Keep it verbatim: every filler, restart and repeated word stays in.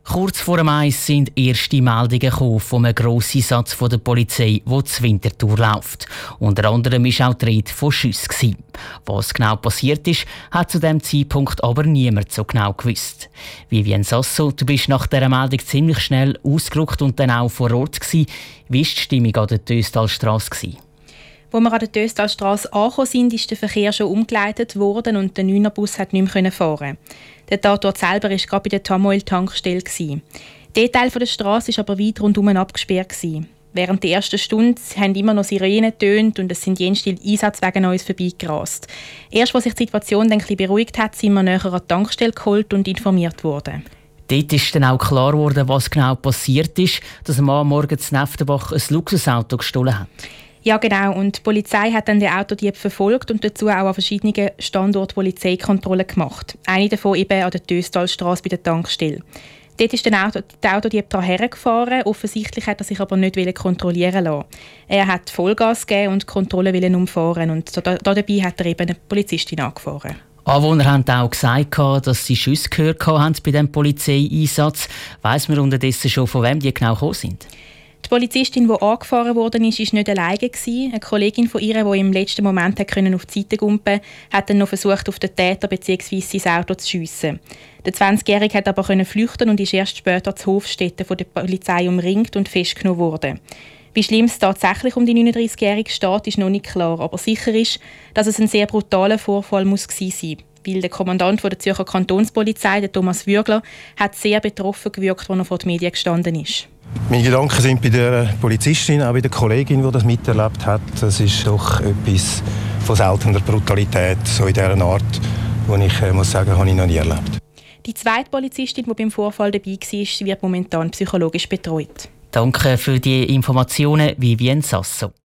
Kurz vor dem Eis sind erste Meldungen gekommen von einem Grosseinsatz von der Polizei, der zur Winterthur läuft. Unter anderem war auch die Rede von Schüssen. Was genau passiert ist, hat zu diesem Zeitpunkt aber niemand so genau gewusst. Vivienne Sasso, du bist nach dieser Meldung ziemlich schnell ausgerückt und dann auch vor Ort gewesen. Wie war die Stimmung an der Töstalstrasse? Als wir an der Töstalstrasse angekommen sind, ist der Verkehr schon umgeleitet worden und der Neunerbus hat nicht mehr fahren. Der Tatort selber war gerade bei der Tamoil-Tankstelle. Der Teil der Straße war aber weit rundum abgesperrt. Während der ersten Stunde haben immer noch Sirenen getönt und es sind jenste Einsatzwege an uns vorbeigerast. Erst als sich die Situation dann ein bisschen beruhigt hat, sind wir näher an die Tankstelle geholt und informiert worden. Dort ist dann auch klar geworden, was genau passiert ist, dass ein Mann morgens in Neftenbach ein Luxusauto gestohlen hat. Ja, genau. Und die Polizei hat dann den Autodieb verfolgt und dazu auch an verschiedenen Standorten Polizeikontrollen gemacht. Eine davon eben an der Töstalstrasse bei der Tankstelle. Dort ist der Auto, der Autodieb hergefahren. Offensichtlich hat er sich aber nicht kontrollieren lassen. Er hat Vollgas gegeben und die Kontrolle umfahren. Und da, da, dabei hat er eben eine Polizistin angefahren. Anwohner haben auch gesagt, dass sie Schüsse gehört haben bei diesem Polizeieinsatz. Weiss man unterdessen schon, von wem die genau gekommen sind? Die Polizistin, die angefahren wurde, war nicht alleine. Eine Kollegin von ihr, die im letzten Moment auf die Seite gumpen konnte, hat dann noch versucht, auf den Täter bzw. sein Auto zu schiessen. Der zwanzigjährige konnte aber flüchten und ist erst später zu Hofstetten von der Polizei umringt und festgenommen worden. Wie schlimm es tatsächlich um die neununddreißigjährige steht, ist noch nicht klar. Aber sicher ist, dass es ein sehr brutaler Vorfall muss gewesen sein. Weil der Kommandant der Zürcher Kantonspolizei, der Thomas Würgler, hat sehr betroffen gewirkt, als er vor den Medien gestanden ist. Meine Gedanken sind bei der Polizistin, auch bei der Kollegin, die das miterlebt hat. Das ist doch etwas von seltener Brutalität, so in dieser Art, die ich äh, muss sagen, habe ich noch nie erlebt. Die zweite Polizistin, die beim Vorfall dabei war, wird momentan psychologisch betreut. Danke für die Informationen, Vivienne Sasso.